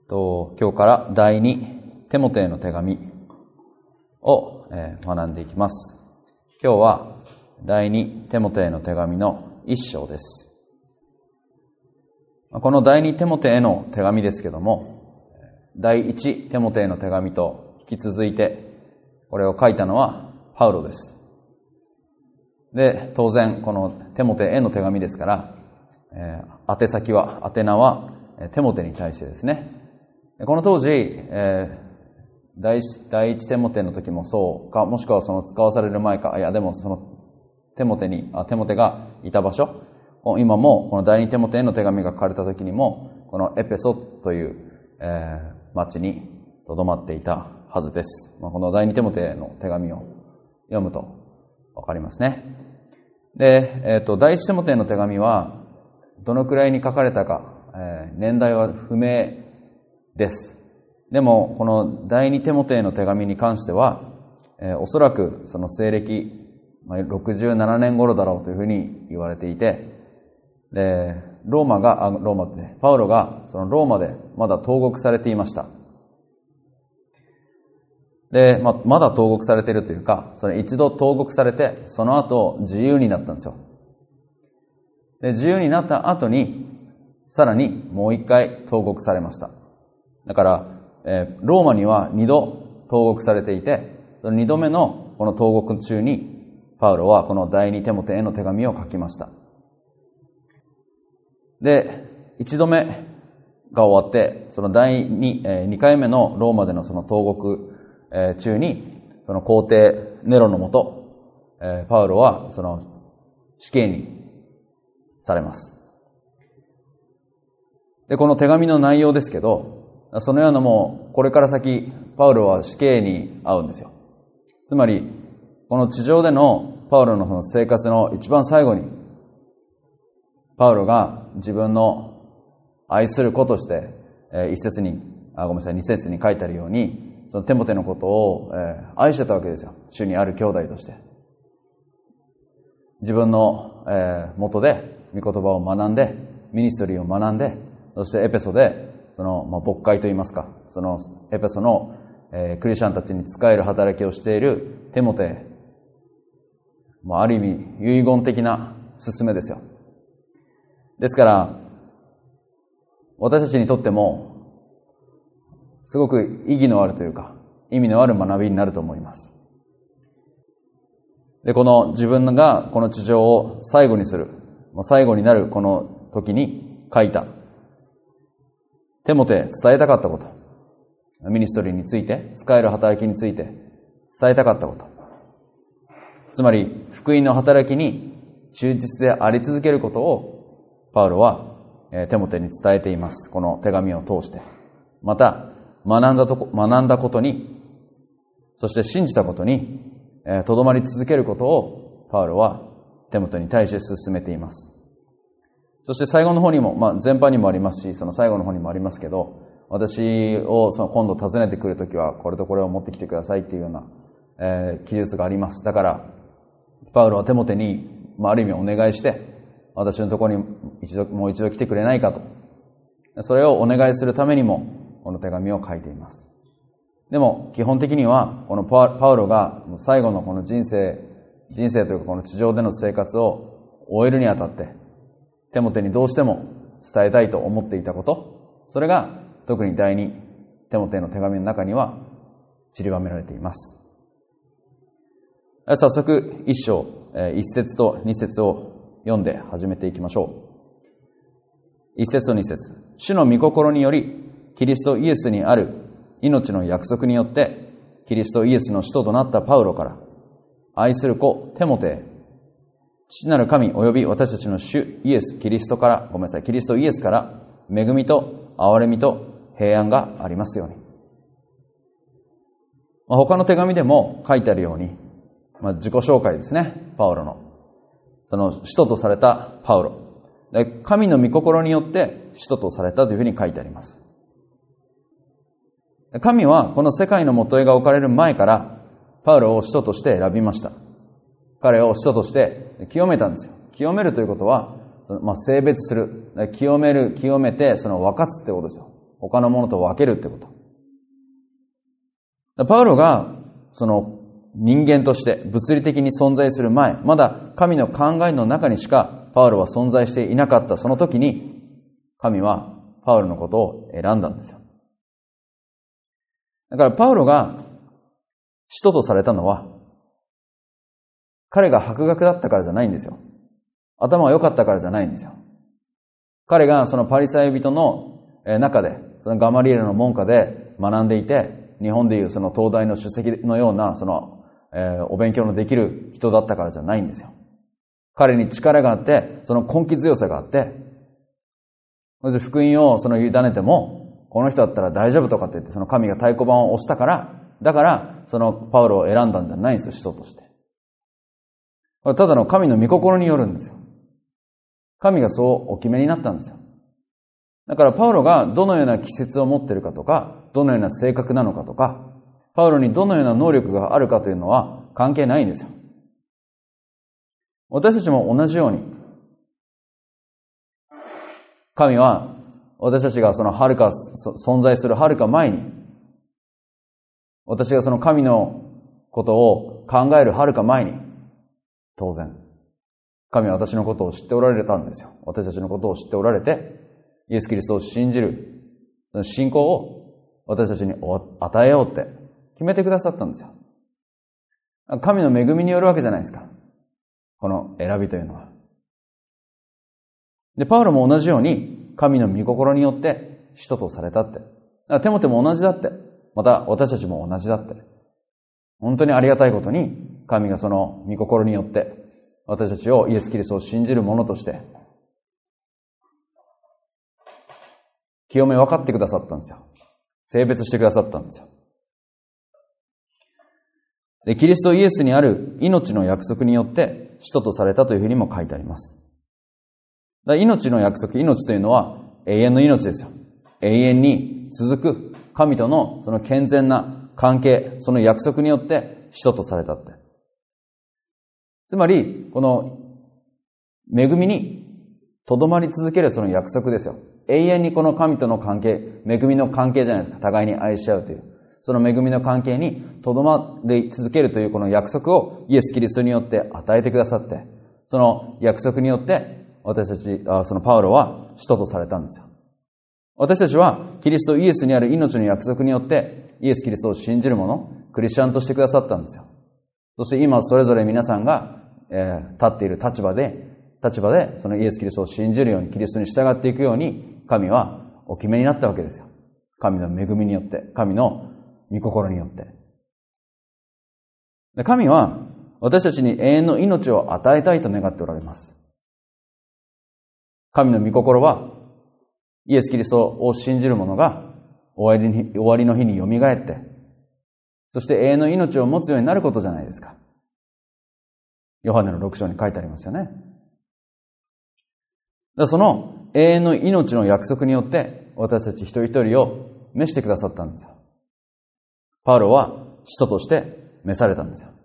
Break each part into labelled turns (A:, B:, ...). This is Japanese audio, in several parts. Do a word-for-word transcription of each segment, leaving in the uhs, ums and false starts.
A: と今日から第二テモテへの手紙を、えー、学んでいきます。今日は第二テモテへの手紙の一章です。この第二テモテへの手紙ですけども、第一テモテへの手紙と引き続いてこれを書いたのはパウロです。で、当然このテモテへの手紙ですから、えー、宛先は宛名はテモテに対してですね。この当時、えー、第一、第一テモテの時もそうか、もしくはその使わされる前か、いやでもそのテモテに、あテモテがいた場所、今もこの第二テモテへの手紙が書かれた時にも、このエペソという、えー、町に留まっていたはずです。まあ、この第二テモテへの手紙を読むとわかりますね。で、えっと、第一テモテへの手紙は、どのくらいに書かれたか、えー、年代は不明です。でも、この第二テモテへの手紙に関しては、えー、おそらくその西暦、まあ、ろくじゅうななねん頃だろうというふうに言われていて、で、ローマが、あ、ローマってね、パウロがそのローマでまだ投獄されていました。で、まあ、まだ投獄されているというか、それ一度投獄されて、その後自由になったんですよ。で、自由になった後に、さらにもう一回投獄されました。だから、えー、ローマには二度投獄されていて、その二度目のこの投獄中に、パウロはこの第二テモテへの手紙を書きました。で、一度目が終わって、その第二、えー、二回目のローマでのその投獄中に、その皇帝ネロのもと、パウロはその死刑にされます。で、この手紙の内容ですけど、そのようなもう、これから先、パウロは死刑に遭うんですよ。つまり、この地上でのパウロのその生活の一番最後に、パウロが自分の愛する子として、一節に、あ、ごめんなさい、二節に書いてあるように、そのテモテのことを、えー、愛してたわけですよ。主にある兄弟として。自分の、えー、元で御言葉を学んで、ミニストリーを学んで、そしてエペソで、その、まあ、牧会といいますか、そのエペソの、えー、クリスチャンたちに仕える働きをしているテモテ、まあ、ある意味遺言的な勧めですよ。ですから、私たちにとっても、すごく意義のあるというか、意味のある学びになると思います。で、この自分がこの地上を最後にする、最後になるこの時に書いた、テモテ伝えたかったこと、ミニストリーについて、使える働きについて伝えたかったこと。つまり、福音の働きに忠実であり続けることを、パウロはテモテに伝えています。この手紙を通して。また、学んだとこ、学んだことに、そして信じたことに、えー、とどまり続けることを、パウロはテモテに対して進めています。そして最後の方にも、まあ、前半にもありますし、その最後の方にもありますけど、私をその今度訪ねてくるときは、これとこれを持ってきてくださいっていうような、えー、記述があります。だから、パウロはテモテに、まあ、ある意味お願いして、私のところに一度、もう一度来てくれないかと。それをお願いするためにも、この手紙を書いています。でも、基本的には、このパウロが最後のこの人生、人生というかこの地上での生活を終えるにあたって、テモテにどうしても伝えたいと思っていたこと、それが特に第二テモテの手紙の中には散りばめられています。早速、一章、一節と二節を読んで始めていきましょう。一節と二節。主の御心により、キリストイエスにある命の約束によって、キリストイエスの使徒となったパウロから、愛する子テモテへ、父なる神及び私たちの主イエス・キリストから、ごめんなさい、キリストイエスから、恵みと憐れみと平安がありますように。まあ、他の手紙でも書いてあるように、まあ、自己紹介ですね、パウロの。その使徒とされたパウロ。で、神の御心によって使徒とされたというふうに書いてあります。神はこの世界の元へが置かれる前からパウロを使徒として選びました。彼を使徒として清めたんですよ。清めるということは、まあ、性別する。清める、清めて、その分かつってことですよ。 他のものと分けるってこと。パウロが、その人間として物理的に存在する前、まだ神の考えの中にしかパウロは存在していなかったその時に、神はパウロのことを選んだんですよ。だからパウロが使徒とされたのは、彼が博学だったからじゃないんですよ。頭が良かったからじゃないんですよ。彼がそのパリサイ人の中で、そのガマリエルの門下で学んでいて、日本でいうその東大の主席のような、その、えー、お勉強のできる人だったからじゃないんですよ。彼に力があって、その根気強さがあって、まず福音をその委ねても、この人だったら大丈夫とかって言って、その神が太鼓判を押したから、だから、そのパウロを選んだんじゃないんですよ、使徒として。ただの神の御心によるんですよ。神がそうお決めになったんですよ。だからパウロがどのような気節を持っているかとか、どのような性格なのかとか、パウロにどのような能力があるかというのは関係ないんですよ。私たちも同じように、神は私たちがその遥か存在する遥か前に、私がその神のことを考える遥か前に、当然、神は私のことを知っておられたんですよ。私たちのことを知っておられて、イエス・キリストを信じる信仰を私たちに与えようって決めてくださったんですよ。神の恵みによるわけじゃないですか。この選びというのは。で、パウロも同じように神の御心によって使徒とされたって。だからテモテも同じだって。また私たちも同じだって。本当にありがたいことに神がその御心によって私たちをイエス・キリストを信じる者として清め分かってくださったんですよ。性別してくださったんですよ。で、キリストイエスにある命の約束によって使徒とされたというふうにも書いてあります。だから命の約束、命というのは永遠の命ですよ。永遠に続く神とのその健全な関係、その約束によって使徒とされたって。つまり、この恵みにとどまり続けるその約束ですよ。永遠にこの神との関係、恵みの関係じゃないですか。互いに愛し合うという。その恵みの関係にとどまり続けるというこの約束をイエス・キリストによって与えてくださって、その約束によって私たち、あそのパウロは使徒とされたんですよ。私たちはキリストイエスにある命の約束によってイエス・キリストを信じる者、クリスチャンとしてくださったんですよ。そして今それぞれ皆さんが、えー、立っている立場で、立場でそのイエス・キリストを信じるように、キリストに従っていくように、神はお決めになったわけですよ。神の恵みによって、神の御心によって。で、神は私たちに永遠の命を与えたいと願っておられます。神の御心は、イエス・キリストを信じる者が終わりに、終わりの日によみがえって、そして永遠の命を持つようになることじゃないですか。ヨハネのろく章に書いてありますよね。だその永遠の命の約束によって私たち一人一人を召してくださったんですよ。パウロは使徒として召されたんですよ。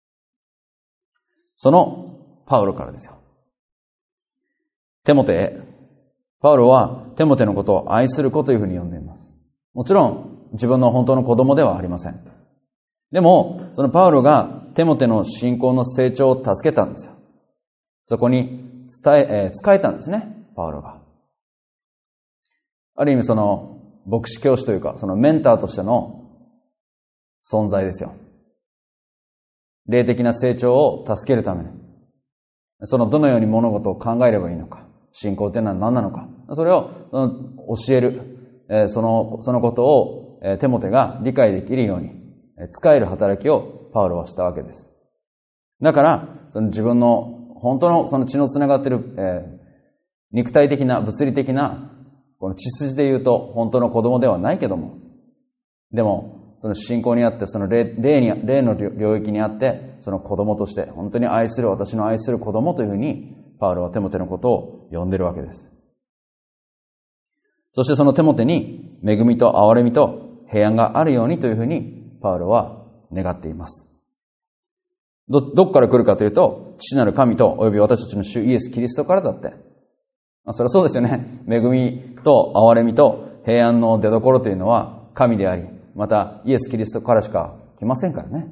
A: そのパウロからですよ。テモテへ。パウロはテモテのことを愛する子というふうに呼んでいます。もちろん自分の本当の子供ではありません。でも、そのパウロがテモテの信仰の成長を助けたんですよ。そこに伝え、えー、使えたんですね、パウロが。ある意味その牧師教師というか、そのメンターとしての存在ですよ。霊的な成長を助けるために、そのどのように物事を考えればいいのか、信仰というのは何なのか、それを教える、えー、その、そのことを、えー、テモテが理解できるように、えー、使える働きをパウロはしたわけです。だから、その自分の本当のその血のつながっている、えー、肉体的な物理的なこの血筋で言うと本当の子供ではないけども、でもその信仰にあってその 霊, 霊, に霊の領域にあってその子供として本当に愛する私の愛する子供というふうにパウロはテモテのことを呼んでいるわけです。そしてそのテモテに恵みと憐れみと平安があるようにというふうにパウロは願っています。ど、どこから来るかというと、父なる神とおよび私たちの主イエス・キリストからだって。まあ、それはそうですよね。恵みと憐れみと平安の出所というのは神であり、またイエス・キリストからしか来ませんからね。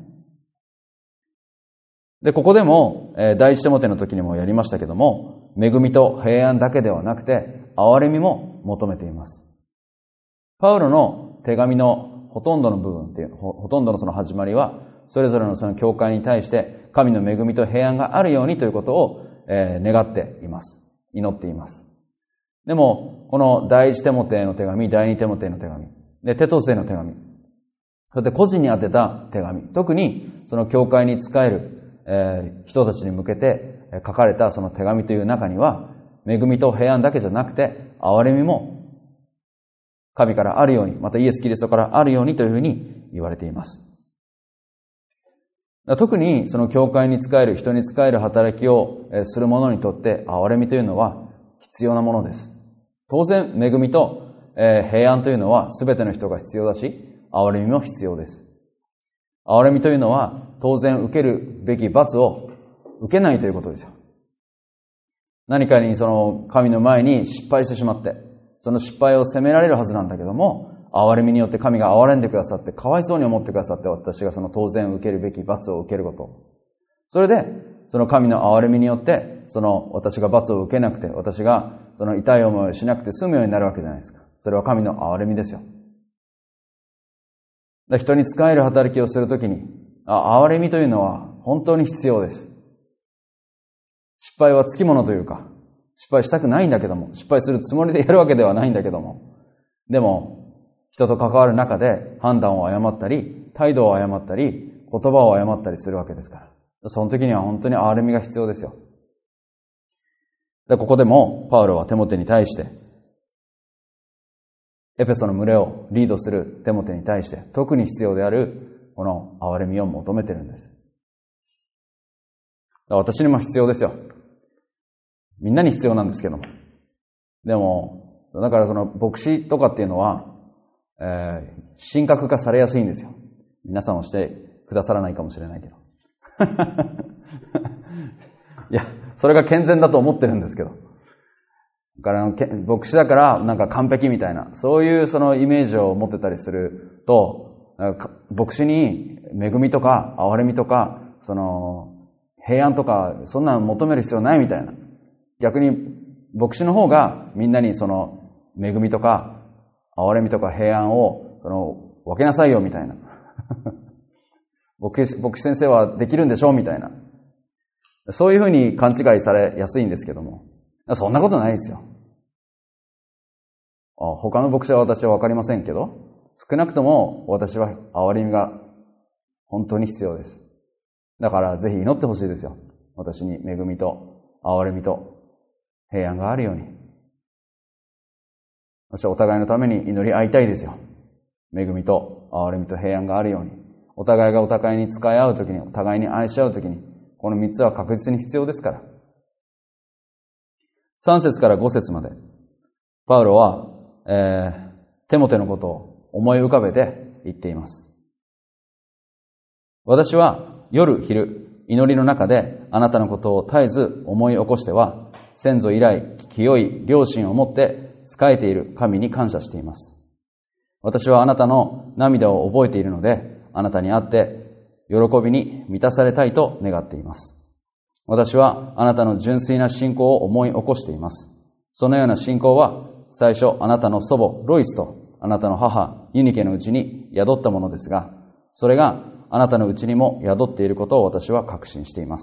A: で、ここでも、えー、第一テモテの時にもやりましたけども、恵みと平安だけではなくて、憐れみも求めています。パウロの手紙のほとんどの部分っていう、ほ、ほとんどのその始まりは、それぞれのその教会に対して、神の恵みと平安があるようにということを、えー、願っています。祈っています。でも、この第一テモテの手紙、第二テモテの手紙、で、テトスへの手紙、そして個人に宛てた手紙、特にその教会に仕える、えー、人たちに向けて書かれたその手紙という中には、恵みと平安だけじゃなくて、憐れみも神からあるように、またイエス・キリストからあるようにというふうに言われています。特にその教会に仕える、人に仕える働きをする者にとって、憐れみというのは必要なものです。当然、恵みと平安というのは全ての人が必要だし、憐れみも必要です。憐れみというのは当然受けるべき罰を受けないということですよ。何かにその神の前に失敗してしまって、その失敗を責められるはずなんだけども、憐れみによって神が憐れんでくださって、かわいそうに思ってくださって、私がその当然受けるべき罰を受けること。それで、その神の憐れみによって、その私が罰を受けなくて、私がその痛い思いをしなくて済むようになるわけじゃないですか。それは神の憐れみですよ。人に仕える働きをするときに、あ、憐れみというのは本当に必要です。失敗はつきものというか、失敗したくないんだけども、失敗するつもりでやるわけではないんだけども、でも、人と関わる中で判断を誤ったり、態度を誤ったり、言葉を誤ったりするわけですから。その時には本当に憐れみが必要ですよ。で、ここでも、パウロはテモテに対して、エペソの群れをリードするテモテに対して、特に必要である、この憐れみを求めているんです。私にも必要ですよ。みんなに必要なんですけども。でも、だからその牧師とかっていうのは、えー、神格化されやすいんですよ。皆さんはしてくださらないかもしれないけど。いや、それが健全だと思ってるんですけど。だから牧師だからなんか完璧みたいな、そういうそのイメージを持ってたりすると、牧師に恵みとか憐れみとか、その平安とか、そんなの求める必要ないみたいな。逆に牧師の方がみんなにその恵みとか憐れみとか平安をその分けなさいよみたいな。牧師、牧師先生はできるんでしょうみたいな。そういうふうに勘違いされやすいんですけども。そんなことないですよ。あ、他の牧師は私は分かりませんけど、少なくとも私は憐れみが本当に必要です。だからぜひ祈ってほしいですよ。私に恵みと憐れみと平安があるように。私はお互いのために祈り合いたいですよ。恵みと憐れみと平安があるように。お互いがお互いに使い合うときに、お互いに愛し合うときに、この三つは確実に必要ですから。三節から五節まで、パウロは、えー、テモテのことを思い浮かべて言っています。私は夜昼、祈りの中であなたのことを絶えず思い起こしては、先祖以来清い良心を持って仕えている神に感謝しています。私はあなたの涙を覚えているので、あなたに会って喜びに満たされたいと願っています。私はあなたの純粋な信仰を思い起こしています。そのような信仰は最初あなたの祖母ロイスとあなたの母ユニケのうちに宿ったものですが、それがあなたのうちにも宿っていることを私は確信しています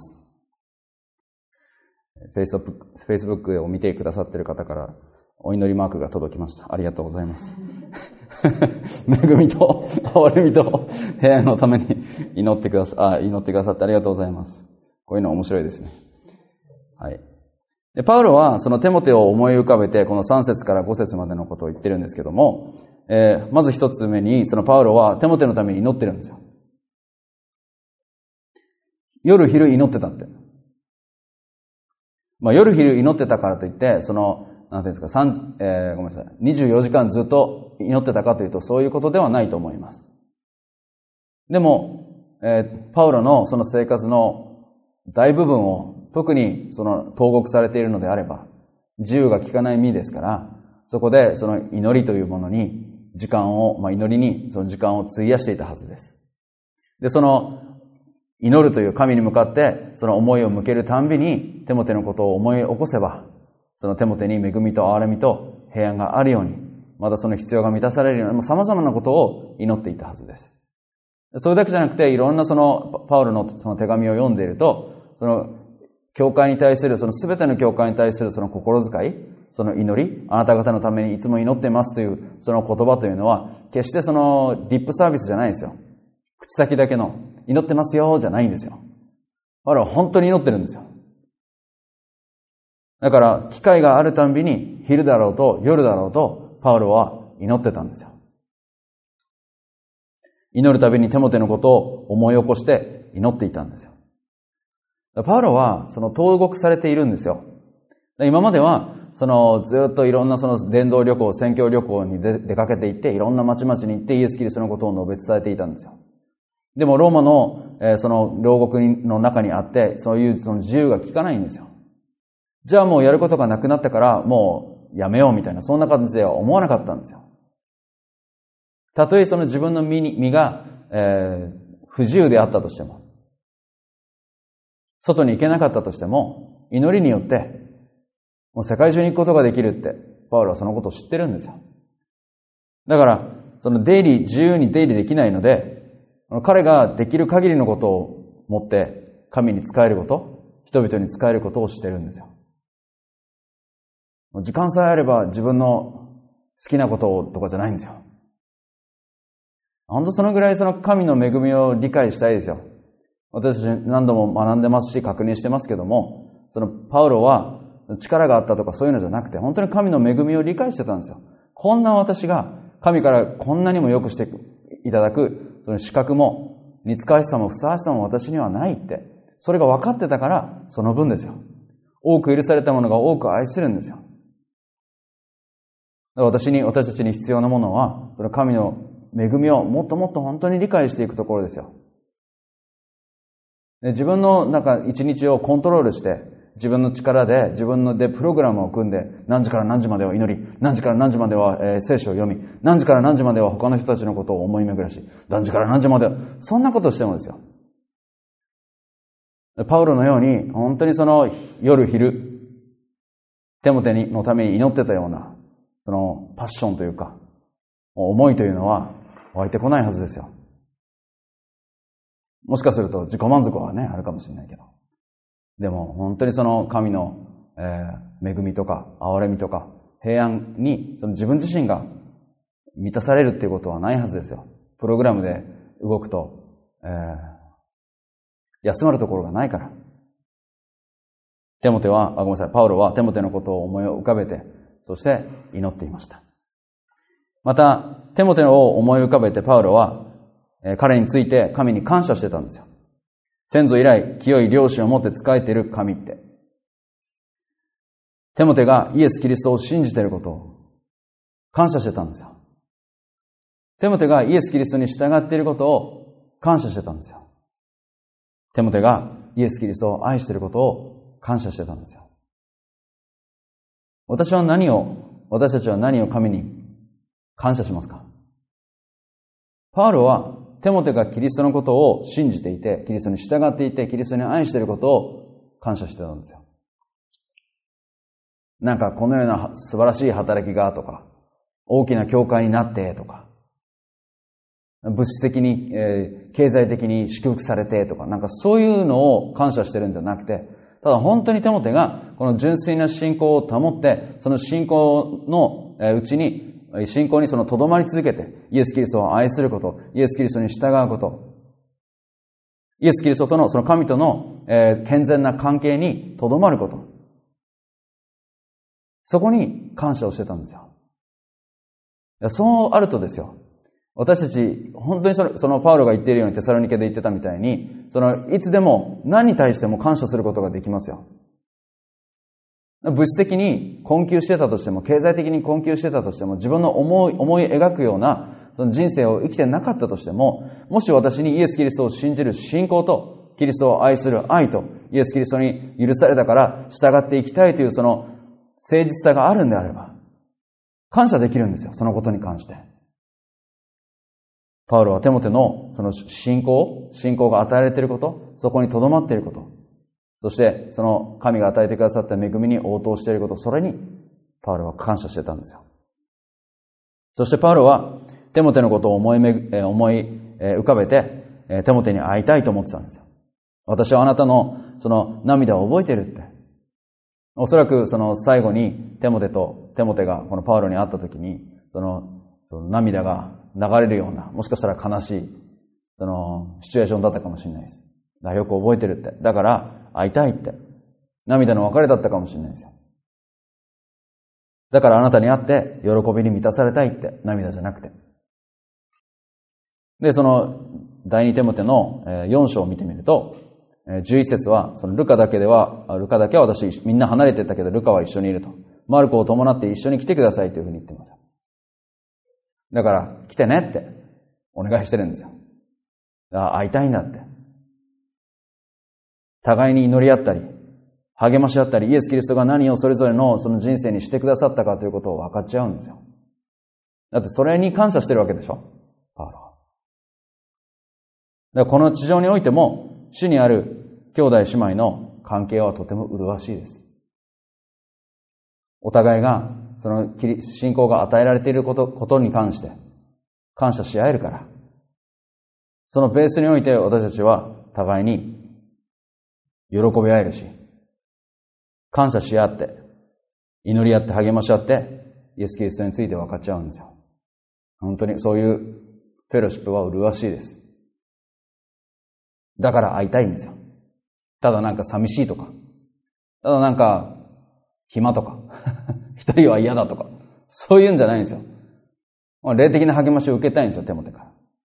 A: 。Facebook を見てくださっている方からお祈りマークが届きました。ありがとうございます。恵みと憐れみと平安のために祈ってくださあ祈ってくださってありがとうございます。こういうの面白いですね。はい。で、パウロはそのテモテを思い浮かべてこのさん節からご節までのことを言ってるんですけども、えー、まず一つ目にそのパウロはテモテのために祈ってるんですよ。夜昼祈ってたって。まあ夜昼祈ってたからといってそのなんていうんですか、三、えー、ごめんなさい。にじゅうよじかんずっと祈ってたかというと、そういうことではないと思います。でも、えー、パウロのその生活の大部分を、特にその投獄されているのであれば、自由が利かない身ですから、 そこでその祈りというものに時間を、まあ、祈りにその時間を費やしていたはずです。で、その祈るという神に向かってその思いを向けるたんびにテモテのことを思い起こせば、そのテモテに恵みと憐れみと平安があるように、またその必要が満たされるように、様々なことを祈っていたはずです。それだけじゃなくて、いろんなそのパウロのその手紙を読んでいると、その教会に対する、その全ての教会に対するその心遣い、その祈り、あなた方のためにいつも祈っていますというその言葉というのは、決してそのリップサービスじゃないんですよ。口先だけの祈ってますよじゃないんですよ。パウロは本当に祈ってるんですよ。だから、機会があるたんびに、昼だろうと夜だろうと、パウロは祈ってたんですよ。祈るたびにテモテのことを思い起こして祈っていたんですよ。パウロは、その投獄されているんですよ。今までは、そのずっといろんなその伝道旅行、宣教旅行に出かけていって、いろんな町々に行ってイエス・キリストのことを述べ伝えていたんですよ。でもローマの、えー、その牢獄の中にあって、そういうその自由が効かないんですよ。じゃあもうやることがなくなったから、もうやめようみたいな、そんな感じでは思わなかったんですよ。たとえその自分の身に、身が、えー、不自由であったとしても、外に行けなかったとしても、祈りによって、もう世界中に行くことができるって、パウロはそのことを知ってるんですよ。だから、その出入り、自由に出入りできないので、彼ができる限りのことを持って、神に仕えること、人々に仕えることをしてるんですよ。時間さえあれば自分の好きなこととかじゃないんですよ。本当そのぐらいその神の恵みを理解したいですよ。私たち何度も学んでますし確認してますけども、そのパウロは力があったとかそういうのじゃなくて、本当に神の恵みを理解してたんですよ。こんな私が神からこんなにも良くしていただく、その資格も、似つかわしさもふさわしさも私にはないって、それが分かってたから、その分ですよ。多く許されたものが多く愛するんですよ。私に、私たちに必要なものは、その神の恵みをもっともっと本当に理解していくところですよ。で自分のなんか一日をコントロールして、自分の力で、自分のでプログラムを組んで、何時から何時までは祈り、何時から何時までは、えー、聖書を読み、何時から何時までは他の人たちのことを思い巡らし、何時から何時までは、そんなことをしてもですよ。パウロのように、本当にその夜昼、テモテのために祈ってたような、そのパッションというか、思いというのは湧いてこないはずですよ。もしかすると自己満足はね、あるかもしれないけど。でも本当にその神の、えー、恵みとか憐れみとか平安にその自分自身が満たされるっていうことはないはずですよ。プログラムで動くと、えー、休まるところがないから。テモテは、あ、ごめんなさい、パウロはテモテのことを思い浮かべて、そして祈っていました。また、テモテを思い浮かべてパウロは、えー、彼について神に感謝してたんですよ。先祖以来、清い良心を持って仕えている神って。テモテがイエス・キリストを信じていることを感謝してたんですよ。テモテがイエス・キリストに従っていることを感謝してたんですよ。テモテがイエス・キリストを愛していることを感謝してたんですよ。私は何を、私たちは何を神に感謝しますか？パウロはテモテがキリストのことを信じていて、キリストに従っていて、キリストに愛していることを感謝してたんですよ。なんかこのような素晴らしい働きがとか、大きな教会になってとか、物質的に、えー、経済的に祝福されてとか、なんかそういうのを感謝してるんじゃなくて、ただ本当にテモテがこの純粋な信仰を保って、その信仰のうちに、信仰にその留まり続けて、イエス・キリストを愛すること、イエス・キリストに従うこと、イエス・キリストとの、その神との、えー、健全な関係に留まること。そこに感謝をしてたんですよ。そうあるとですよ。私たち、本当にその、そのパウロが言っているようにテサロニケで言ってたみたいに、その、いつでも何に対しても感謝することができますよ。物質的に困窮してたとしても、経済的に困窮してたとしても、自分の思い、思い描くような、その人生を生きてなかったとしても、もし私にイエス・キリストを信じる信仰と、キリストを愛する愛と、イエス・キリストに許されたから従っていきたいというその誠実さがあるんであれば、 感謝できるんですよ、そのことに関して。パウロはテモテのその信仰、信仰が与えられていること、そこに留まっていること、そしてその神が与えてくださった恵みに応答していること、それにパウロは感謝してたんですよ。そしてパウロはテモテのことを思いめ、思い浮かべて、テモテに会いたいと思ってたんですよ。私はあなたのその涙を覚えているって。おそらくその最後にテモテと、テモテがこのパウロに会った時に、その、その涙が流れるような、もしかしたら悲しい、その、シチュエーションだったかもしれないです。だからよく覚えてるって。だから会いたいって。涙の別れだったかもしれないですよ。だからあなたに会って喜びに満たされたいって。涙じゃなくて。で、その、第二テモテのよん章を見てみると、じゅういち節は、そのルカだけでは、ルカだけは私、みんな離れてったけど、ルカは一緒にいると。マルコを伴って一緒に来てくださいというふうに言ってます。だから、来てねって、お願いしてるんですよ。だから会いたいんだって。互いに祈り合ったり、励まし合ったり、イエス・キリストが何をそれぞれのその人生にしてくださったかということを分かっちゃうんですよ。だってそれに感謝してるわけでしょ、パウロは。だからこの地上においても、主にある兄弟姉妹の関係はとても麗しいです。お互いが、その信仰が与えられていること、ことに関して感謝し合えるから。そのベースにおいて私たちは互いに喜び合えるし、感謝し合って、祈り合って励まし合って、イエス・キリストについて分かっちゃうんですよ。本当にそういうフェロシップは麗しいです。だから会いたいんですよ。ただなんか寂しいとか、ただなんか暇とか、一人は嫌だとか、そういうんじゃないんですよ。霊的な励ましを受けたいんですよ、テモテから。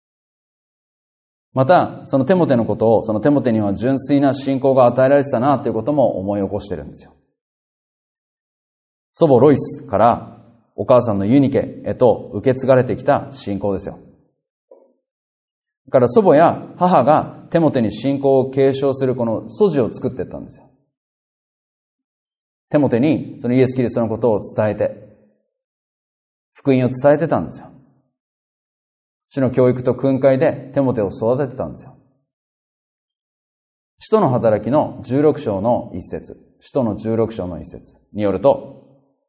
A: また、そのテモテのことを、そのテモテには純粋な信仰が与えられてたなということも思い起こしてるんですよ。祖母ロイスからお母さんのユニケへと受け継がれてきた信仰ですよ。だから祖母や母がテモテに信仰を継承するこの素地を作っていったんですよ。テモテにそのイエス・キリストのことを伝えて、福音を伝えてたんですよ。主の教育と訓戒でテモテを育ててたんですよ。使徒の働きのじゅうろく章の一節、使徒のじゅうろく章の一節によると、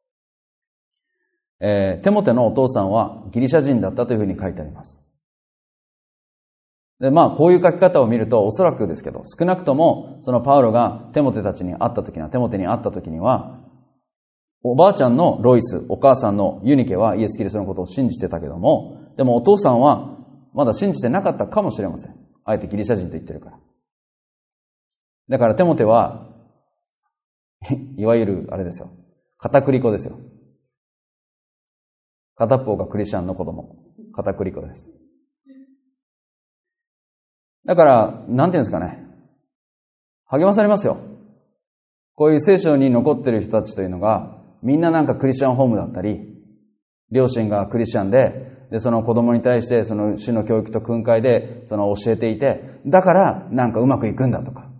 A: えー、テモテのお父さんはギリシャ人だったというふうに書いてあります。で、まあ、こういう書き方を見ると、おそらくですけど、少なくとも、そのパウロがテモテたちに会った時には、テモテに会った時には、おばあちゃんのロイス、お母さんのユニケはイエス・キリストのことを信じてたけども、でもお父さんはまだ信じてなかったかもしれません。あえてギリシャ人と言ってるから。だからテモテは、いわゆる、あれですよ、片栗粉ですよ。片っぽがクリスチャンの子供。片栗粉です。だから、なんていうんですかね。励まされますよ。こういう聖書に残ってる人たちというのが、みんななんかクリスチャンホームだったり、両親がクリスチャンで、で、その子供に対して、その主の教育と訓戒で、その教えていて、だからなんかうまくいくんだとか。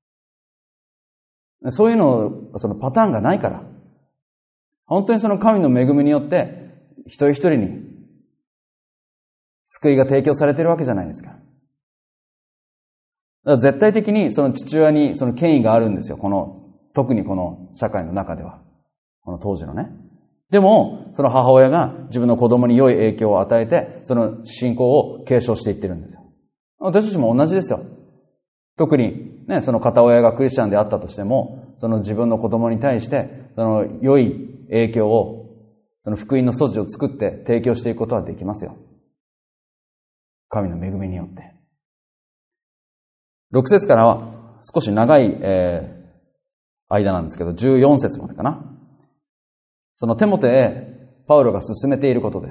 A: そういうの、そのパターンがないから。本当にその神の恵みによって、一人一人に救いが提供されているわけじゃないですか。だから絶対的にその父親にその権威があるんですよ。この、特にこの社会の中では。この当時のね。でも、その母親が自分の子供に良い影響を与えて、その信仰を継承していってるんですよ。私たちも同じですよ。特にね、その片親がクリスチャンであったとしても、その自分の子供に対して、その良い影響を、その福音の素地を作って提供していくことはできますよ。神の恵みによって。ろく節からは少し長い、えー、間なんですけど、じゅうよん節までかな。そのテモテへパウロが進めていることです。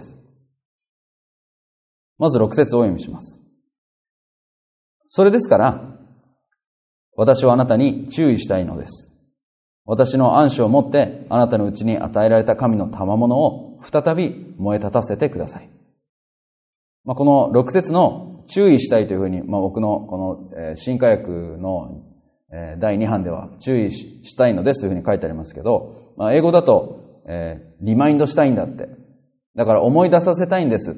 A: まずろく節をお読みします。それですから、私はあなたに注意したいのです。私の暗示をもってあなたのうちに与えられた神の賜物を再び燃え立たせてください。まあ、このろく節の注意したいというふうに、まあ、僕のこの、えー、新化訳の、えー、だいに版では注意したいのですというふうに書いてありますけど、まあ、英語だとえー、リマインドしたいんだって。だから思い出させたいんですって。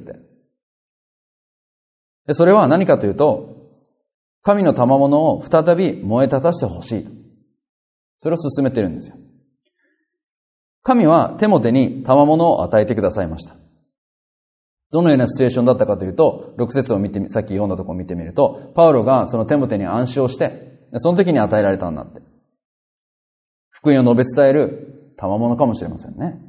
A: で、それは何かというと、神の賜物を再び燃え立たしてほしいと。それを進めてるんですよ。神はテモテに賜物を与えてくださいました。どのようなシチュエーションだったかというと、ろく節を見てみ、さっき読んだところを見てみると、パウロがそのテモテに暗唱して、その時に与えられたんだって。福音を述べ伝える賜物かもしれませんね。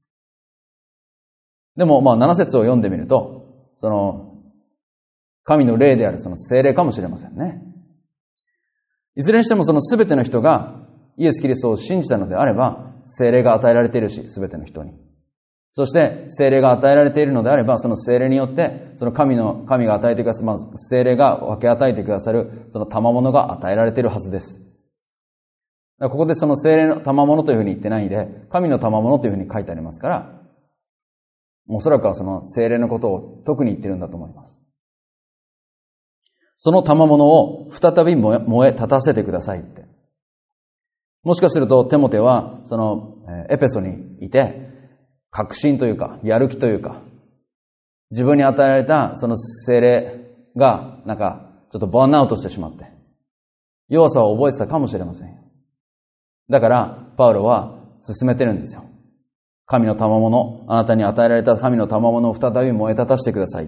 A: でも、まあ、なな節を読んでみると、その、神の霊であるその聖霊かもしれませんね。いずれにしてもその全ての人がイエス・キリストを信じたのであれば、聖霊が与えられているし、全ての人に。そして聖霊が与えられているのであれば、その聖霊によって、その神の、神が与えてくださる、まあ、聖霊が分け与えてくださる、その賜物が与えられているはずです。ここでその聖霊の賜物というふうに言ってないんで、神の賜物というふうに書いてありますから、おそらくはその聖霊のことを特に言ってるんだと思います。その賜物を再び燃え、燃え立たせてくださいって。もしかするとテモテは、そのエペソにいて、確信というか、やる気というか、自分に与えられたその聖霊が、なんか、ちょっとバーンアウトしてしまって、弱さを覚えてたかもしれません。だから、パウロは進めてるんですよ。神の賜物、あなたに与えられた神の賜物を再び燃え立たせてくださいって。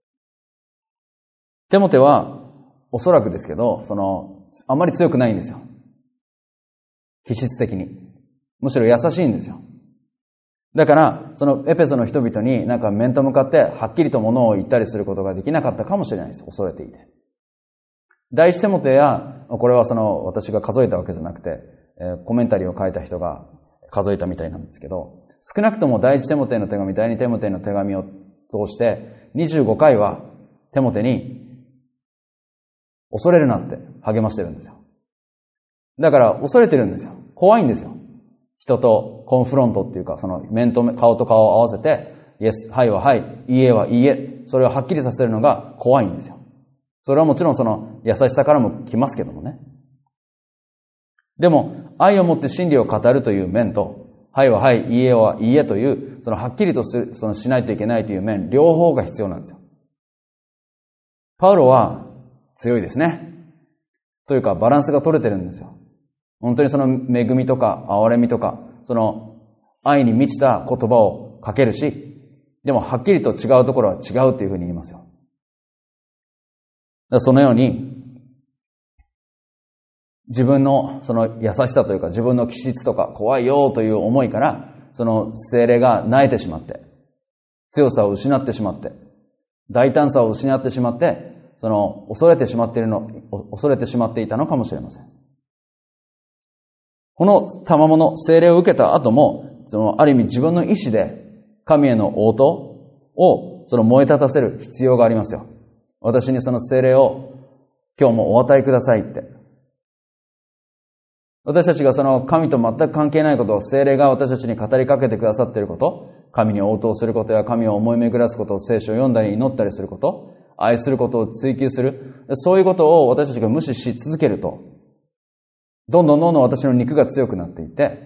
A: テモテは、おそらくですけど、その、あまり強くないんですよ。気質的に。むしろ優しいんですよ。だから、そのエペソの人々になんか面と向かってはっきりと物を言ったりすることができなかったかもしれないです。恐れていて。第一テモテや、これはその私が数えたわけじゃなくて、えー、コメンタリーを書いた人が数えたみたいなんですけど、少なくとも第一テモテの手紙、第二テモテの手紙を通してにじゅうごかいはテモテに恐れるなって励ましてるんですよ。だから恐れてるんですよ。怖いんですよ。人とコンフロントっていうか、その面と顔と顔を合わせて、イエス、はいははい、いいえはいいえ、それをはっきりさせるのが怖いんですよ。それはもちろんその優しさからも来ますけどもね。でも、愛をもって真理を語るという面と、はいははい、いいえはいいえという、そのはっきりとする、そのしないといけないという面、両方が必要なんですよ。パウロは強いですね。というか、バランスが取れてるんですよ。本当にその恵みとか憐れみとか、その愛に満ちた言葉をかけるし、でもはっきりと違うところは違うというふうに言いますよ。そのように、自分のその優しさというか、自分の気質とか怖いよという思いから、その聖霊が萎えてしまって、強さを失ってしまって、大胆さを失ってしまって、その恐れてしまっているの、恐れてしまっていたのかもしれません。この賜物、聖霊を受けた後も、そのある意味自分の意志で神への応答をその燃え立たせる必要がありますよ。私にその聖霊を今日もお与えくださいって。私たちがその神と全く関係ないことを聖霊が私たちに語りかけてくださっていること、神に応答することや神を思い巡らすこと、聖書を読んだり祈ったりすること、愛することを追求する、そういうことを私たちが無視し続けると、どんどんどんどん私の肉が強くなっていって、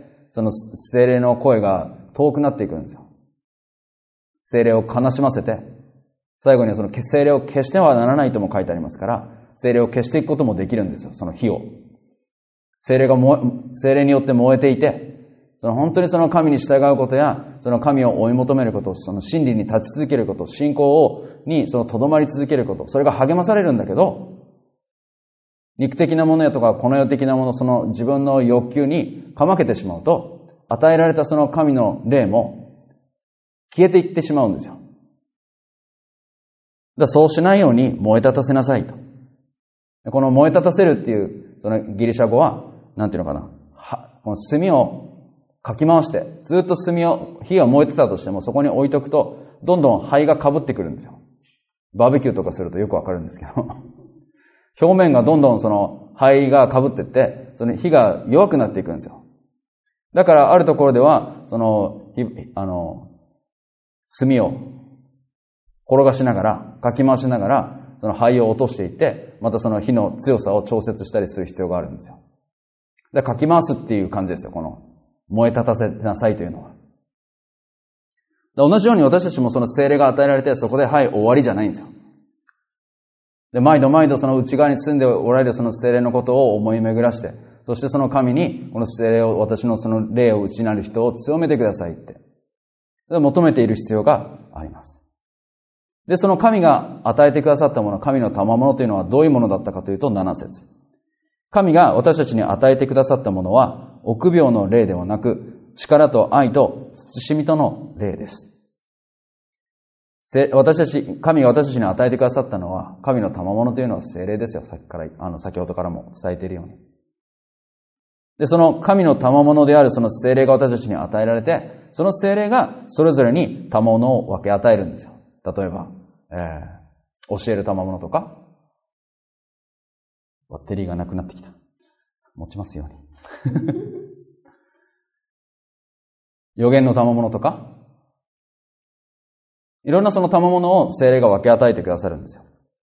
A: その聖霊の声が遠くなっていくんですよ。聖霊を悲しませて、最後にはその聖霊を消してはならないとも書いてありますから、聖霊を消していくこともできるんですよ、その火を。聖霊が燃え、聖霊によって燃えていて、その本当にその神に従うことや、その神を追い求めること、その真理に立ち続けること、信仰を、にその留まり続けること、それが励まされるんだけど、肉的なものやとかこの世的なもの、その自分の欲求にかまけてしまうと、与えられたその神の霊も消えていってしまうんですよ。だからそうしないように燃え立たせなさいと。この燃え立たせるっていう、そのギリシャ語は、なんていうのかな。はこの炭をかき回して、ずっと炭を、火が燃えてたとしてもそこに置いとくと、どんどん灰が被ってくるんですよ。バーベキューとかするとよくわかるんですけど。表面がどんどんその灰が被ってって、その火が弱くなっていくんですよ。だからあるところでは、その、あの、炭を転がしながら、かき回しながら、その灰を落としていって、またその火の強さを調節したりする必要があるんですよ。だからかき回すっていう感じですよ、この燃え立たせなさいというのは。 同じように私たちもその聖霊が与えられて、そこではい終わりじゃないんですよ。で、毎度毎度その内側に住んでおられるその聖霊のことを思い巡らして、そしてその神に、この聖霊を、私のその霊を内なる人を強めてくださいって、求めている必要があります。で、その神が与えてくださったもの、神の賜物というのはどういうものだったかというと、なな節。神が私たちに与えてくださったものは、臆病の霊ではなく、力と愛と慎みとの霊です。私たち、神が私たちに与えてくださったのは、神の賜物というのは聖霊ですよ。さっきから、あの、先ほどからも伝えているように。で、その神の賜物であるその聖霊が私たちに与えられて、その聖霊がそれぞれに賜物を分け与えるんですよ。例えば、えー、教える賜物とか、バッテリーがなくなってきた。持ちますように。預言の賜物とか、いろんなその賜物を聖霊が分け与えてくださるんですよ。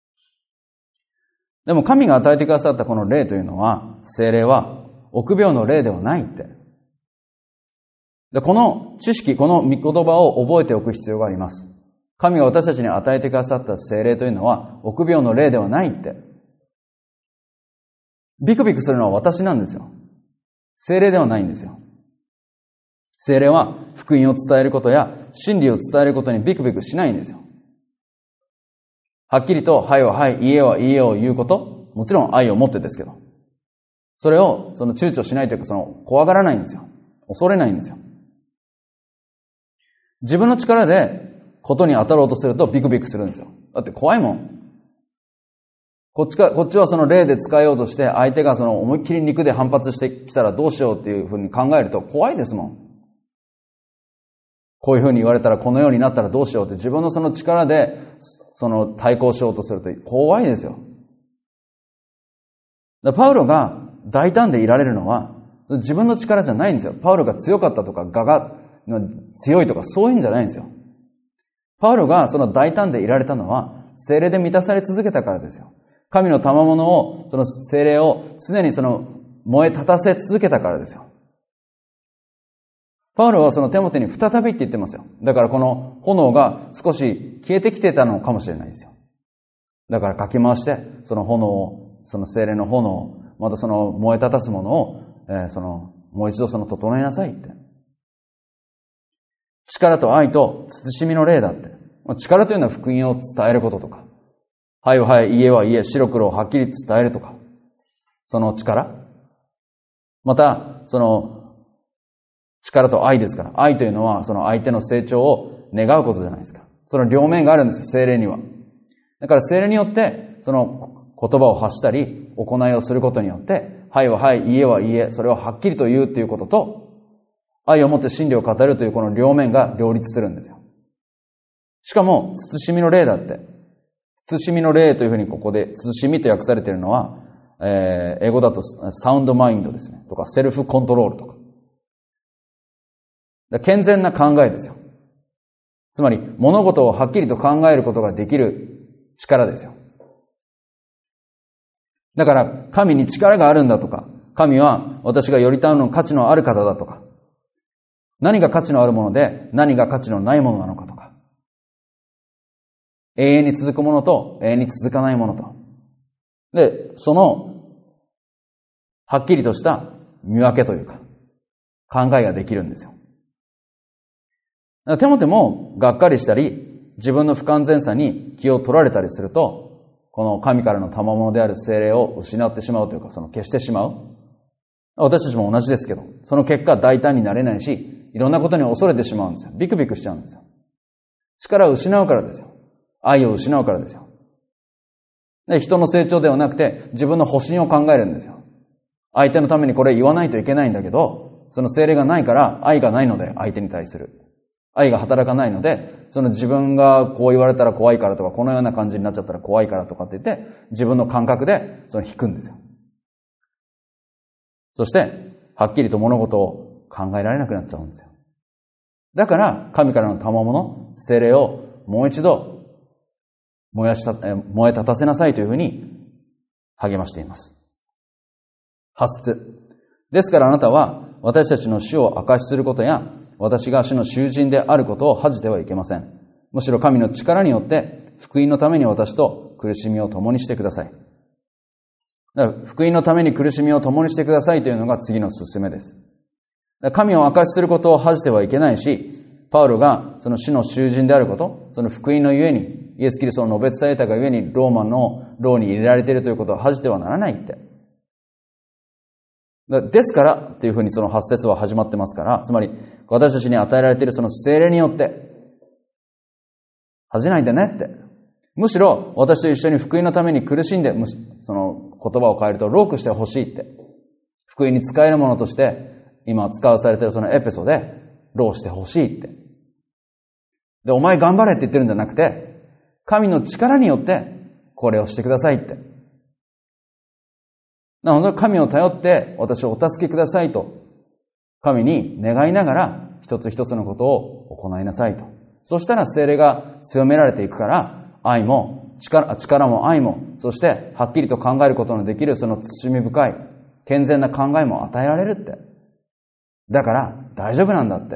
A: でも神が与えてくださったこの霊というのは、聖霊は臆病の霊ではないって。で、この知識、この御言葉を覚えておく必要があります。神が私たちに与えてくださった聖霊というのは、臆病の霊ではないって。ビクビクするのは私なんですよ。聖霊ではないんですよ。聖霊は福音を伝えることや真理を伝えることにビクビクしないんですよ。はっきりと、はいははい、いいえはいいえを言うこと、もちろん愛を持ってですけど、それをその躊躇しないというか、その怖がらないんですよ。恐れないんですよ。自分の力でことに当たろうとするとビクビクするんですよ。だって怖いもん。こっちか、こっちはその霊で使えようとして、相手がその思いっきり肉で反発してきたらどうしようっていうふうに考えると怖いですもん。こういうふうに言われたらこのようになったらどうしようって自分のその力でその対抗しようとすると怖いですよ。パウロが大胆でいられるのは自分の力じゃないんですよ。パウロが強かったとか我が強いとかそういうんじゃないんですよ。パウロがその大胆でいられたのは聖霊で満たされ続けたからですよ。神の賜物を、その聖霊を常にその燃え立たせ続けたからですよ。パウロはそのテモテに再びって言ってますよ。だからこの炎が少し消えてきてたのかもしれないですよ。だからかき回して、その炎を、その聖霊の炎を、またその燃え立たすものを、えー、その、もう一度その整えなさいって。力と愛と慎みの霊だって。力というのは福音を伝えることとか、はいははい、いえはいえ、白黒をはっきり伝えるとか、その力。また、その、力と愛ですから。愛というのは、その相手の成長を願うことじゃないですか。その両面があるんですよ、聖霊には。だから聖霊によって、その言葉を発したり、行いをすることによって、はいははい、いえはいいえ、それをはっきりと言うっていうことと、愛をもって真理を語るというこの両面が両立するんですよ。しかも、慎みの霊だって。慎みの霊というふうにここで、慎みと訳されているのは、えー、英語だとサウンドマインドですね。とか、セルフコントロールとか。健全な考えですよ。つまり、物事をはっきりと考えることができる力ですよ。だから、神に力があるんだとか、神は私がより頼む価値のある方だとか、何が価値のあるもので、何が価値のないものなのかとか、永遠に続くものと永遠に続かないものと。で、その、はっきりとした見分けというか、考えができるんですよ。テモテもがっかりしたり、自分の不完全さに気を取られたりすると、この神からの賜物である聖霊を失ってしまうというか、その消してしまう。私たちも同じですけど、その結果大胆になれないし、いろんなことに恐れてしまうんですよ。ビクビクしちゃうんですよ。力を失うからですよ。愛を失うからですよ。で、人の成長ではなくて、自分の保身を考えるんですよ。相手のためにこれ言わないといけないんだけど、その聖霊がないから愛がないので相手に対する。愛が働かないので、その自分がこう言われたら怖いからとか、このような感じになっちゃったら怖いからとかって言って、自分の感覚でその引くんですよ。そして、はっきりと物事を考えられなくなっちゃうんですよ。だから、神からの賜物、聖霊をもう一度燃やした、燃え立たせなさいというふうに励ましています。はち節。ですからあなたは私たちの主を証しすることや、 私が主の囚人であることを恥じてはいけません。むしろ神の力によって福音のために私と苦しみを共にしてください。だから福音のために苦しみを共にしてくださいというのが次の勧めです。だから神を証しすることを恥じてはいけないし、パウロがその主の囚人であること、その福音のゆえに、イエス・キリストを述べ伝えたがゆえにローマの牢に入れられているということを恥じてはならないって。ですからっていうふうにそのはち節は始まってますから、つまり私たちに与えられているその聖霊によって恥じないでねって。むしろ私と一緒に福音のために苦しんで、その言葉を変えると労苦してほしいって。福音に使えるものとして今使わされているそのエペソで労してほしいって。で、お前頑張れって言ってるんじゃなくて、神の力によってこれをしてくださいって。なので神を頼って私をお助けくださいと神に願いながら一つ一つのことを行いなさいと。そしたら聖霊が強められていくから愛も力、力も愛も、そしてはっきりと考えることのできるその慎み深い健全な考えも与えられるって。だから大丈夫なんだって。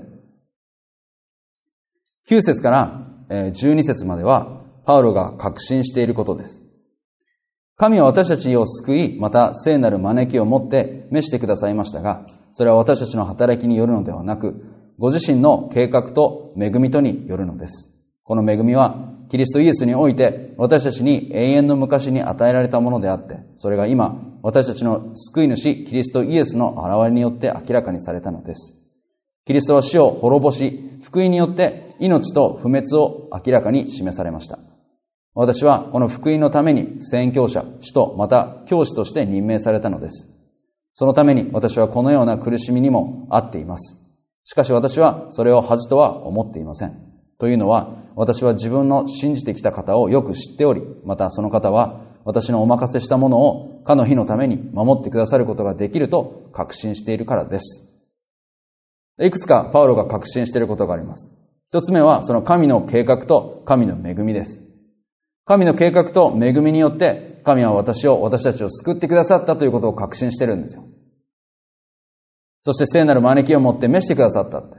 A: きゅう節からじゅうに節まではパウロが確信していることです。神は私たちを救い、また聖なる招きをもって召してくださいましたが、それは私たちの働きによるのではなく、ご自身の計画と恵みとによるのです。この恵みは、キリストイエスにおいて私たちに永遠の昔に与えられたものであって、それが今、私たちの救い主、キリストイエスの現れによって明らかにされたのです。キリストは死を滅ぼし、福音によって命と不滅を明らかに示されました。私はこの福音のために宣教者、使徒、また教師として任命されたのです。そのために私はこのような苦しみにも遭っています。しかし私はそれを恥とは思っていません。というのは、私は自分の信じてきた方をよく知っており、またその方は私のお任せしたものをかの日のために守ってくださることができると確信しているからです。いくつかパウロが確信していることがあります。一つ目はその神の計画と神の恵みです。神の計画と恵みによって神は私を、私たちを救ってくださったということを確信しているんですよ。そして聖なる招きを持って召してくださったって。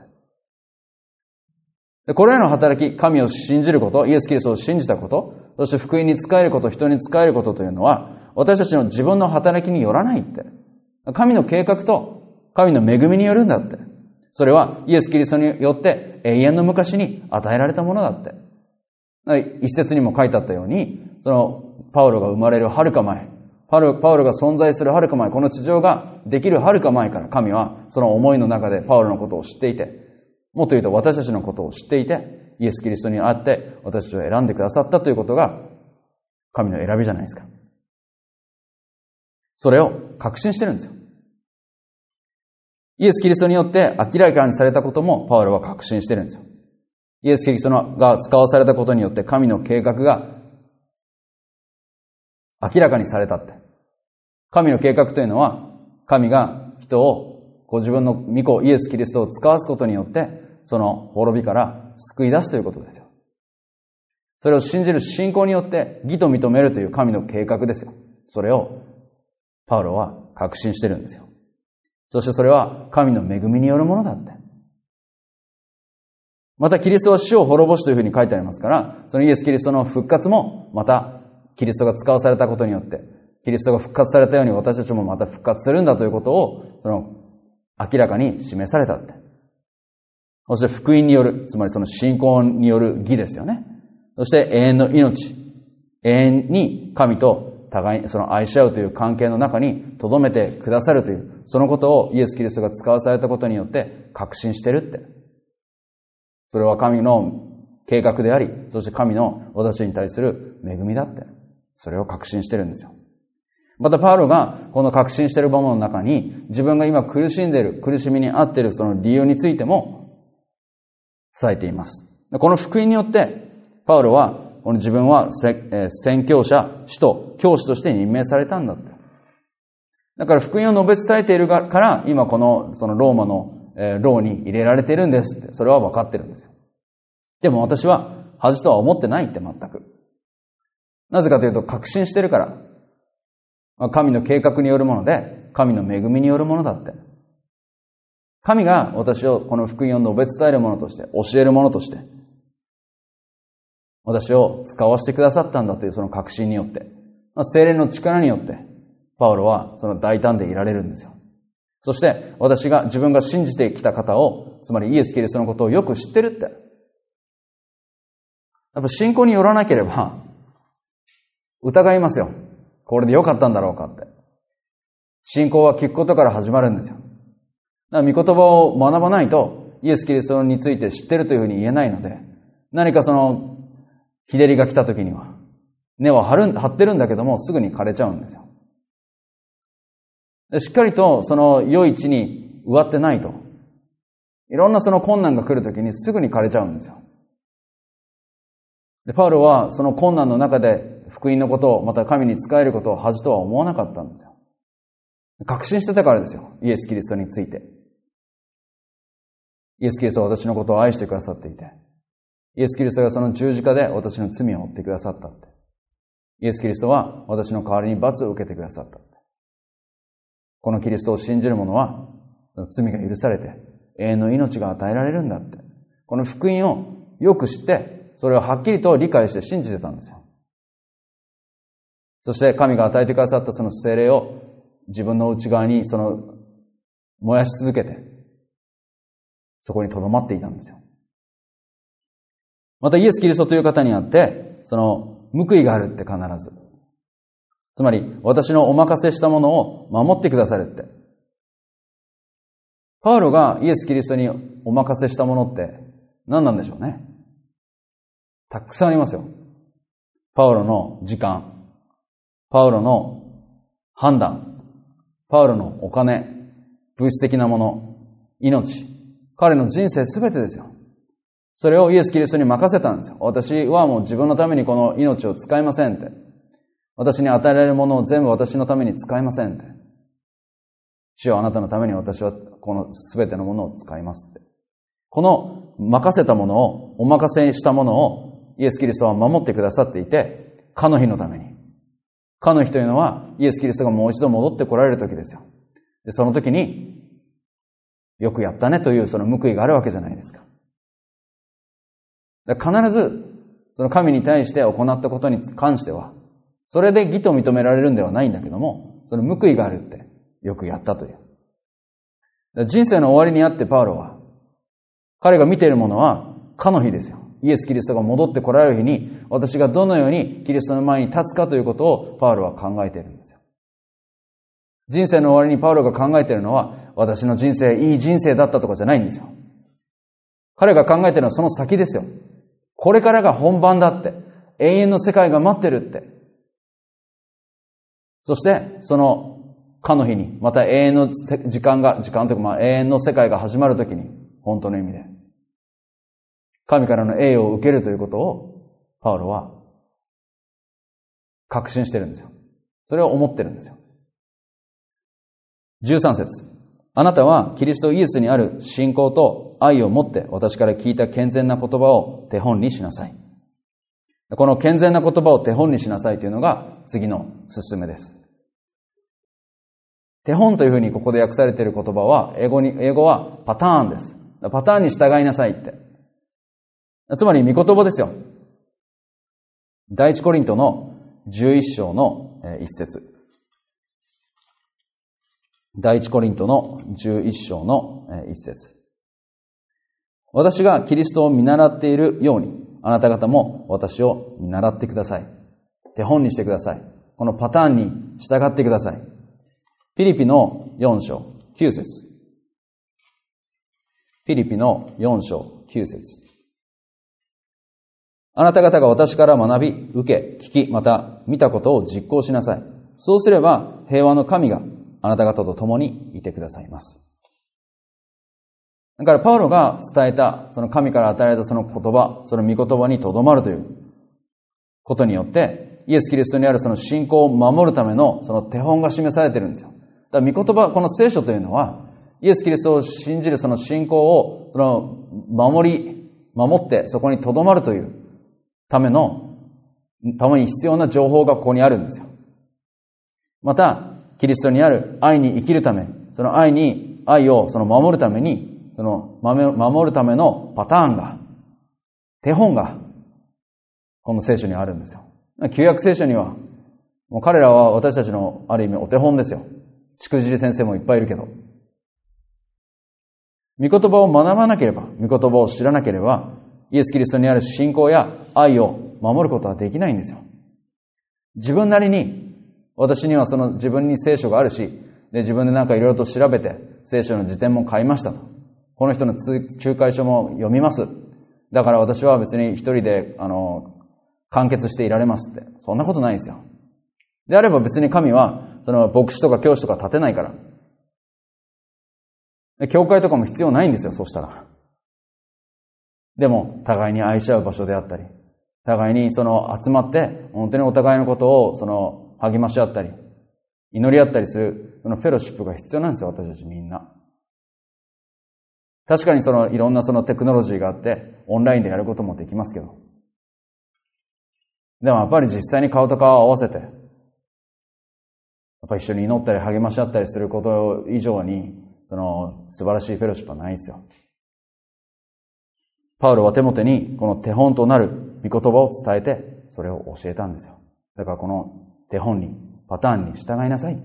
A: でこれらの働き、神を信じること、イエス・キリストを信じたこと、そして福音に仕えること、人に仕えることというのは、私たちの自分の働きによらないって。神の計画と神の恵みによるんだって。それはイエス・キリストによって永遠の昔に与えられたものだって。一節にも書いてあったように、そのパウロが生まれるはるか前、パウロ、パウロが存在するはるか前、この地上ができるはるか前から神はその思いの中でパウロのことを知っていて、もっと言うと私たちのことを知っていて、イエス・キリストにあって私たちを選んでくださったということが神の選びじゃないですか。それを確信してるんですよ。イエス・キリストによって明らかにされたこともパウロは確信してるんですよ。イエス・キリストが使わされたことによって神の計画が明らかにされたって。神の計画というのは、神が人をご自分の御子イエス・キリストを使わすことによって、その滅びから救い出すということですよ。それを信じる信仰によって義と認めるという神の計画ですよ。それをパウロは確信してるんですよ。そしてそれは神の恵みによるものだって。またキリストは死を滅ぼしというふうに書いてありますから、そのイエス・キリストの復活もまたキリストが使わされたことによって、キリストが復活されたように私たちもまた復活するんだということを、その明らかに示されたって。そして福音による、つまりその信仰による義ですよね。そして永遠の命、永遠に神と互いにその愛し合うという関係の中に留めてくださるという、そのことをイエス・キリストが使わされたことによって確信してるって。それは神の計画であり、そして神の私に対する恵みだって。それを確信してるんですよ。またパウロがこの確信している場面の中に、自分が今苦しんでいる、苦しみに遭っているその理由についても伝えています。この福音によって、パウロはこの自分は宣教者、使徒、教師として任命されたんだって。だから福音を述べ伝えているから、今このそのローマの牢に入れられているんですって、それは分かってるんですよ。でも私は恥とは思ってないって全く。なぜかというと確信してるから。神の計画によるもので、神の恵みによるものだって。 神が私をこの福音を述べ伝えるものとして、教えるものとして、私を使わせてくださったんだというその確信によって、聖霊の力によって、パウロはその大胆でいられるんですよ。そして私が、自分が信じてきた方を、つまりイエス・キリストのことをよく知ってるって。やっぱ信仰によらなければ、疑いますよ。これでよかったんだろうかって。信仰は聞くことから始まるんですよ。だから御言葉を学ばないと、イエス・キリストについて知ってるというふうに言えないので、何かその、日照りが来た時には、根は張る、張ってるんだけども、すぐに枯れちゃうんですよ。でしっかりとその良い地に植わってないと、いろんなその困難が来る時にすぐに枯れちゃうんですよ。で、パウロはその困難の中で福音のことを、また神に仕えることを恥とは思わなかったんですよ。確信してたからですよ。イエス・キリストについて。イエス・キリストは私のことを愛してくださっていて、イエス・キリストがその十字架で私の罪を負ってくださったって。イエス・キリストは私の代わりに罰を受けてくださったって。このキリストを信じる者は罪が許されて永遠の命が与えられるんだって。この福音をよく知って、それをはっきりと理解して信じてたんですよ。そして神が与えてくださったその聖霊を自分の内側にその燃やし続けて、そこに留まっていたんですよ。またイエス・キリストという方にあって、その報いがあるって必ず。つまり、私のお任せしたものを守ってくださるって。パウロがイエス・キリストにお任せしたものって何なんでしょうね。たくさんありますよ。パウロの時間、パウロの判断、パウロのお金、物質的なもの、命、彼の人生すべてですよ。それをイエス・キリストに任せたんですよ。私はもう自分のためにこの命を使いませんって。私に与えられるものを全部私のために使いませんって。主よ、あなたのために私はこのすべてのものを使いますって。この任せたものを、お任せしたものをイエス・キリストは守ってくださっていて、かの日のために。かの日というのはイエス・キリストがもう一度戻って来られる時ですよ。で、その時によくやったねというその報いがあるわけじゃないですか。だから必ずその神に対して行ったことに関しては、それで義と認められるんではないんだけども、その報いがあるってよくやったという。人生の終わりにあってパウロは、彼が見ているものはかの日ですよ。イエス・キリストが戻って来られる日に、私がどのようにキリストの前に立つかということをパウロは考えているんですよ。人生の終わりにパウロが考えているのは、私の人生、いい人生だったとかじゃないんですよ。彼が考えているのはその先ですよ。これからが本番だって。永遠の世界が待ってるって。そして、その、かの日に、また永遠の時間が、時間というか、まあ永遠の世界が始まるときに、本当の意味で、神からの栄誉を受けるということを、パウロは、確信してるんですよ。それを思ってるんですよ。じゅうさん節。あなたはキリストイエスにある信仰と愛を持って私から聞いた健全な言葉を手本にしなさい。この健全な言葉を手本にしなさいというのが次の勧めです。手本というふうにここで訳されている言葉は、英語に、英語はパターンです。パターンに従いなさいって。つまり御言葉ですよ。第一コリントのじゅういっ章の一節。第一コリントのじゅういっ章の一節。私がキリストを見習っているように、あなた方も私を見習ってください。手本にしてください。このパターンに従ってください。ピリピのよん章きゅう節。ピリピのよん章きゅう節。あなた方が私から学び、受け、聞き、また見たことを実行しなさい。そうすれば平和の神があなた方と共にいてくださいます。だからパウロが伝えた、その神から与えられたその言葉、その御言葉にとどまるということによって、イエス・キリストにあるその信仰を守るためのその手本が示されているんですよ。だから御言葉、この聖書というのは、イエス・キリストを信じるその信仰を、その守り、守ってそこにとどまるというための、ために必要な情報がここにあるんですよ。また、キリストにある愛に生きるため、その愛に愛をその守るために、その守るためのパターンが、手本が、この聖書にあるんですよ。旧約聖書には、もう彼らは私たちのある意味お手本ですよ。しくじり先生もいっぱいいるけど。御言葉を学ばなければ、御言葉を知らなければ、イエス・キリストにある信仰や愛を守ることはできないんですよ。自分なりに、私にはその自分に聖書があるし、で自分でなんかいろいろと調べて、聖書の辞典も買いましたと。この人の仲介書も読みます。だから私は別に一人で、あの、完結していられますって。そんなことないですよ。であれば別に神は、その牧師とか教師とか立てないから。で教会とかも必要ないんですよ、そしたら。でも、互いに愛し合う場所であったり、互いにその集まって、本当にお互いのことをその励まし合ったり、祈り合ったりする、そのフェロシップが必要なんですよ、私たちみんな。確かにそのいろんなそのテクノロジーがあって、オンラインでやることもできますけど。でもやっぱり実際に顔と顔を合わせて、やっぱり一緒に祈ったり励まし合ったりすること以上に、その素晴らしいフェロシップはないですよ。パウロはテモテにこの手本となる御言葉を伝えて、それを教えたんですよ。だからこの手本に、パターンに従いなさいって。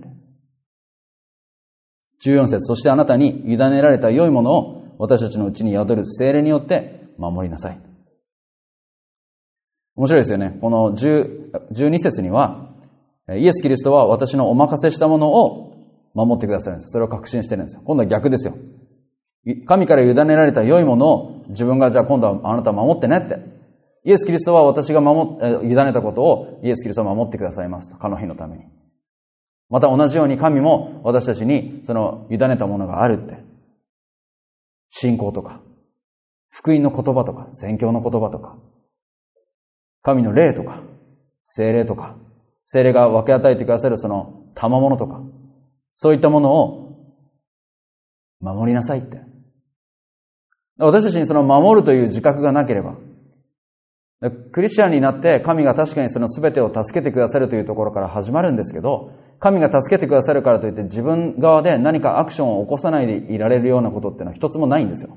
A: じゅうよん節、そしてあなたに委ねられた良いものを私たちのうちに宿る聖霊によって守りなさい。面白いですよね。このじゅうに節には、イエス・キリストは私のお任せしたものを守ってくださるんです。それを確信してるんですよ。今度は逆ですよ。神から委ねられた良いものを自分がじゃあ今度はあなたは守ってねって。イエス・キリストは私が守っ、委ねたことをイエス・キリストは守ってくださいますと。かの日のために。また同じように神も私たちにその委ねたものがあるって。信仰とか、福音の言葉とか、宣教の言葉とか、神の霊とか、聖霊とか、聖霊が分け与えてくださるその賜物とか、そういったものを守りなさいって。私たちにその守るという自覚がなければ、クリスチャンになって神が確かにその全てを助けてくださるというところから始まるんですけど、神が助けてくださるからといって自分側で何かアクションを起こさないでいられるようなことっていうのは一つもないんですよ。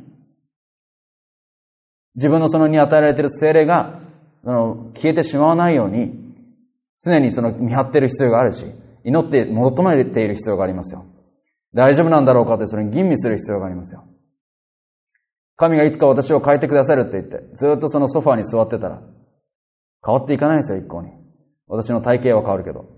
A: 自分のそのに与えられている聖霊がその消えてしまわないように常にその見張っている必要があるし、祈って求めている必要がありますよ。大丈夫なんだろうかとそれに吟味する必要がありますよ。神がいつか私を変えてくださるって言って、ずっとそのソファーに座ってたら、変わっていかないですよ、一向に。私の体型は変わるけど。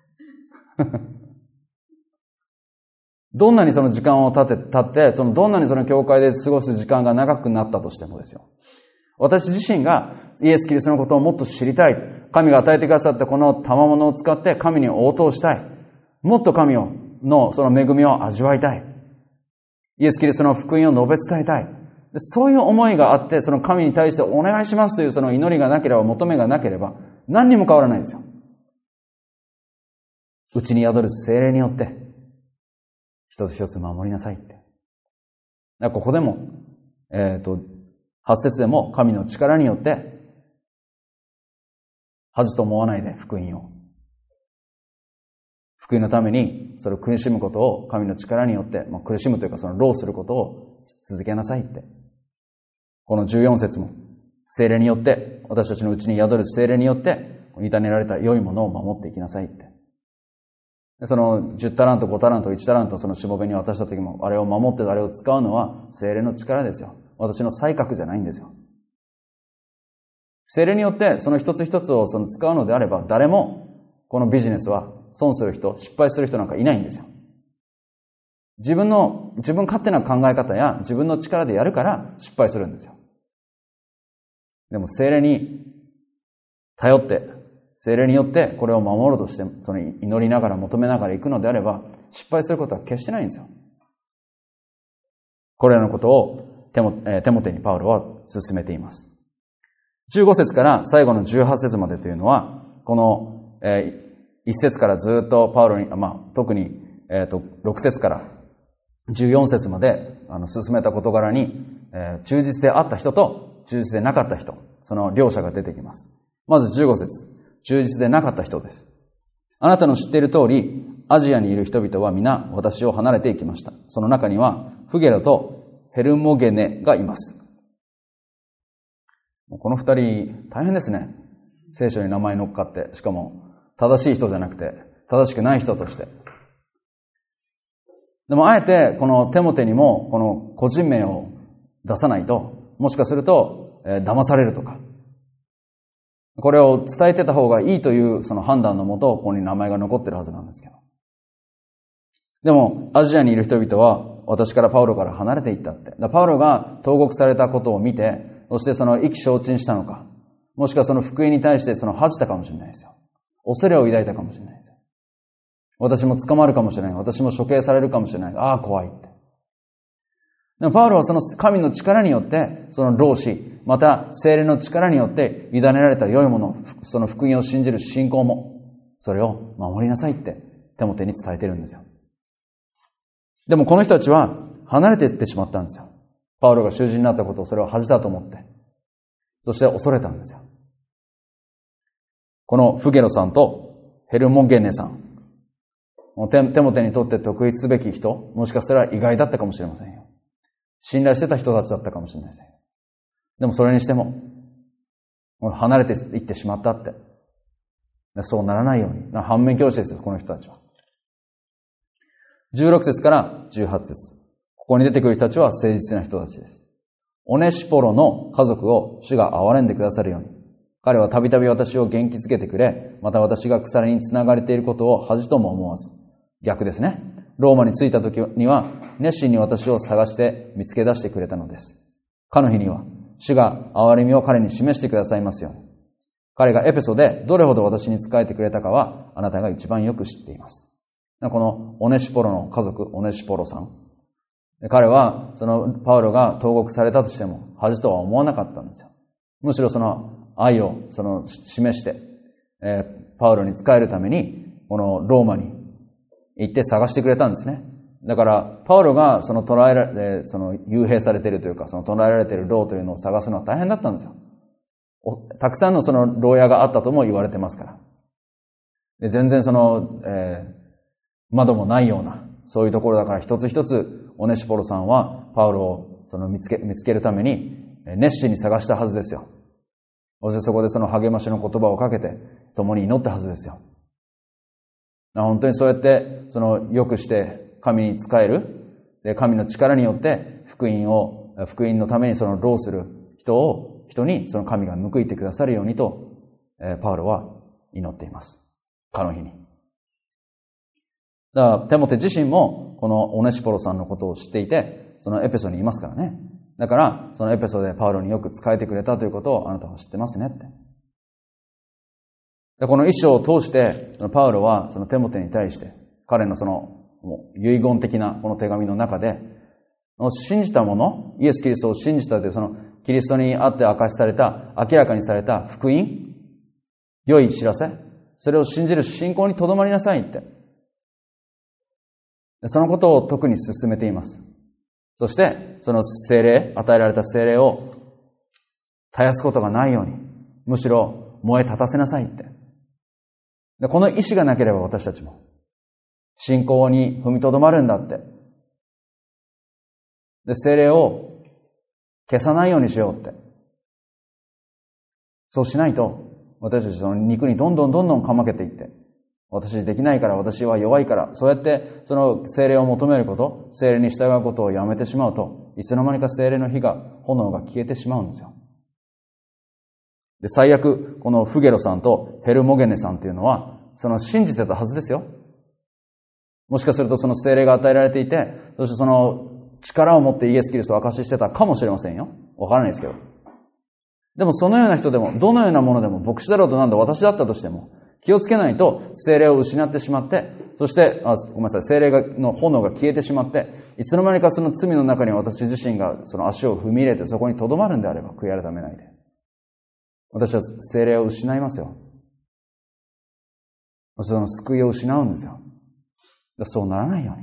A: どんなにその時間を経って、経って、そのどんなにその教会で過ごす時間が長くなったとしてもですよ。私自身がイエス・キリストのことをもっと知りたい。神が与えてくださったこの賜物を使って神に応答したい。もっと神をのその恵みを味わいたい。イエス・キリストの福音を述べ伝えたい。そういう思いがあって、その神に対してお願いしますというその祈りがなければ、求めがなければ、何にも変わらないんですよ。うちに宿る聖霊によって、一つ一つ守りなさいって。ここでも、えっと、八節でも神の力によって、恥と思わないで福音を。福音のために、それを苦しむことを神の力によって、まあ、苦しむというかその労することを続けなさいって。このじゅうよん節も、聖霊によって、私たちのうちに宿る聖霊によって、委ねられた良いものを守っていきなさいって。そのじゅうタラント、ごタラント、いちタラント、そのしもべに渡した時も、あれを守ってあれを使うのは聖霊の力ですよ。私の才覚じゃないんですよ。聖霊によってその一つ一つをその使うのであれば、誰もこのビジネスは損する人、失敗する人なんかいないんですよ。自分の、自分勝手な考え方や自分の力でやるから失敗するんですよ。でも聖霊に頼って、聖霊によってこれを守ろうとして、その祈りながら求めながら行くのであれば、失敗することは決してないんですよ。これらのことをテモ、えー、テモテにパウロは進めています。じゅうご節から最後のじゅうはち節までというのは、この、えー、いち節からずっとパウロに、まあ、特に、えっと、ろく節からじゅうよん節まであの進めた事柄に、えー、忠実であった人と忠実でなかった人、その両者が出てきます。まずじゅうご節、忠実でなかった人です。あなたの知っている通り、 アジアにいる人々は皆私を離れていきました。その中にはフゲロとヘルモゲネがいます。この二人大変ですね。聖書に名前乗っかって、しかも正しい人じゃなくて正しくない人として。でもあえてこのテモテにもこの個人名を出さないと、もしかすると、えー、騙されるとか、これを伝えてた方がいいというその判断のもと、ここに名前が残ってるはずなんですけど。でもアジアにいる人々は私からパウロから離れていったって。だパウロが投獄されたことを見て、そしてその意気消沈したのか、もしくはその福音に対してその恥じたかもしれないですよ。恐れを抱いたかもしれないですよ。私も捕まるかもしれない。私も処刑されるかもしれない。ああ、怖いって。でもパウロはその神の力によって、その労使、また聖霊の力によって委ねられた良いもの、その福音を信じる信仰も、それを守りなさいってテモテに伝えてるんですよ。でもこの人たちは離れていってしまったんですよ。パウロが囚人になったことをそれを恥だと思って、そして恐れたんですよ。このフゲロさんとヘルモゲネさん、テモテにとって特筆すべき人、もしかしたら意外だったかもしれませんよ。信頼してた人たちだったかもしれません。でもそれにしても、離れていってしまったって。そうならないように。反面教師ですよ、この人たちは。じゅうろく節からじゅうはち節。ここに出てくる人たちは誠実な人たちです。オネシポロの家族を主が憐れんでくださるように。彼はたびたび私を元気づけてくれ、また私が鎖につながれていることを恥とも思わず。逆ですね。ローマに着いた時には熱心に私を探して見つけ出してくれたのです。かの日には主が憐れみを彼に示してくださいますように。彼がエペソでどれほど私に仕えてくれたかはあなたが一番よく知っています。このオネシポロの家族、オネシポロさん。彼はそのパウロが投獄されたとしても恥とは思わなかったんですよ。むしろその愛をその示して、えー、パウロに仕えるためにこのローマに行って探してくれたんですね。だから、パウロがその捕らえられ、その幽閉されているというか、その捕らえられている牢というのを探すのは大変だったんですよ。たくさんのその牢屋があったとも言われてますから。で全然その、えー、窓もないような、そういうところだから一つ一つ、オネシポロさんはパウロをその見つけ、見つけるために熱心に探したはずですよ。そしてそこでその励ましの言葉をかけて、共に祈ったはずですよ。本当にそうやって、その、よくして神に仕える。で、神の力によって福音を、福音のためにその労する人を、人にその神が報いてくださるようにと、えー、パウロは祈っています。かの日に。だから、テモテ自身も、このオネシポロさんのことを知っていて、そのエペソにいますからね。だから、そのエペソでパウロによく仕えてくれたということをあなたは知ってますねって。でこの一章を通して、パウロはそのテモテに対して、彼のその遺言的なこの手紙の中で、信じたもの、イエス・キリストを信じたというそのキリストにあって明かしされた、明らかにされた福音、良い知らせ、それを信じる信仰にとどまりなさいって。そのことを特に進めています。そして、その聖霊、与えられた聖霊を絶やすことがないように、むしろ燃え立たせなさいって。でこの意志がなければ私たちも信仰に踏みとどまるんだって。で、聖霊を消さないようにしようって。そうしないと、私たちその肉にどんどんどんどんかまけていって、私できないから、私は弱いから、そうやってその聖霊を求めること、聖霊に従うことをやめてしまうと、いつの間にか聖霊の火が、炎が消えてしまうんですよ。で、最悪、このフゲロさんとヘルモゲネさんというのは、その信じてたはずですよ。もしかするとその聖霊が与えられていて、そしてその力を持ってイエス・キリストを証ししてたかもしれませんよ。わからないですけど。でもそのような人でも、どのようなものでも、牧師だろうとなんだ私だったとしても、気をつけないと聖霊を失ってしまって、そして、あごめんなさい、聖霊がの炎が消えてしまって、いつの間にかその罪の中に私自身がその足を踏み入れてそこに留まるんであれば、悔い改めないで。私は聖霊を失いますよ。その救いを失うんですよ。そうならないように。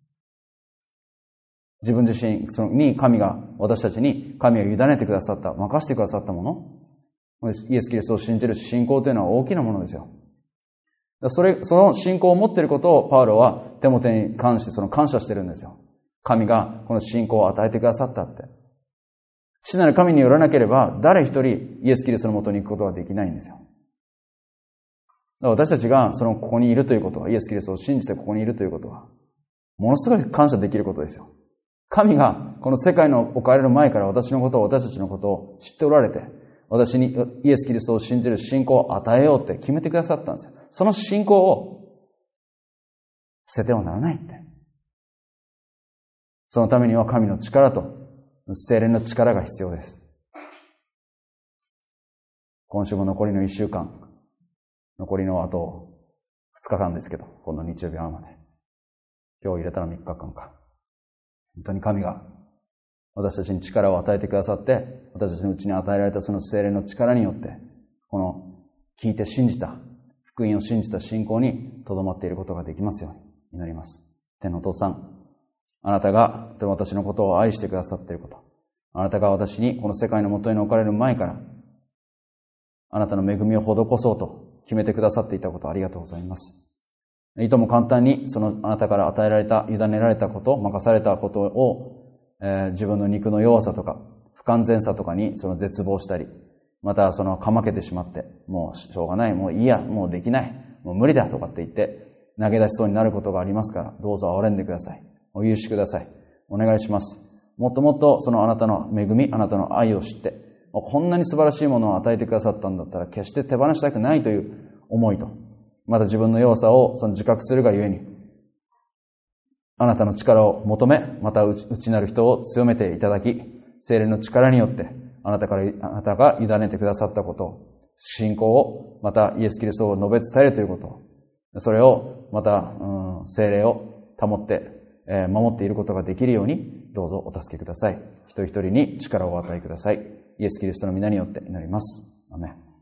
A: 自分自身そのに神が、私たちに神が委ねてくださった、任せてくださったもの、イエス・キリストを信じる信仰というのは大きなものですよ。 それ、その信仰を持っていることをパウロはテモテに関してその感謝してるんですよ。神がこの信仰を与えてくださったって。父なる神によらなければ誰一人イエス・キリストのもとに行くことはできないんですよ。だから私たちがそのここにいるということは、イエス・キリストを信じてここにいるということは、ものすごい感謝できることですよ。神がこの世界の置かれる前から私のことを、私たちのことを知っておられて、私にイエス・キリストを信じる信仰を与えようって決めてくださったんですよ。その信仰を捨ててはならないって。そのためには神の力と聖霊の力が必要です。今週も残りの一週間、残りのあと二日間ですけど、今度日曜日半まで。今日入れたら三日間か。本当に神が私たちに力を与えてくださって、私たちのうちに与えられたその聖霊の力によって、この聞いて信じた、福音を信じた信仰に留まっていることができますように祈ります。天のお父さん、あなたが私のことを愛してくださっていること、あなたが私にこの世界のもとに置かれる前から、あなたの恵みを施そうと決めてくださっていたことありがとうございます。いとも簡単にそのあなたから与えられた、委ねられたこと、任されたことを、えー、自分の肉の弱さとか不完全さとかにその絶望したり、またそのかまけてしまって、もうしょうがない、もういいや、もうできない、もう無理だとかって言って投げ出しそうになることがありますから、どうぞ憐れんでください。お許しください。お願いします。もっともっとそのあなたの恵み、あなたの愛を知って、こんなに素晴らしいものを与えてくださったんだったら決して手放したくないという思いと、また自分の弱さをその自覚するがゆえに、あなたの力を求め、また内なる人を強めていただき、聖霊の力によってあなたから、あなたが委ねてくださったことを、信仰を、またイエス・キリストを述べ伝えるということを、それをまた、うん、聖霊を保って、えー、守っていることができるように、どうぞお助けください。一人一人に力をお与えください。イエス・キリストの皆によって祈ります。アメン。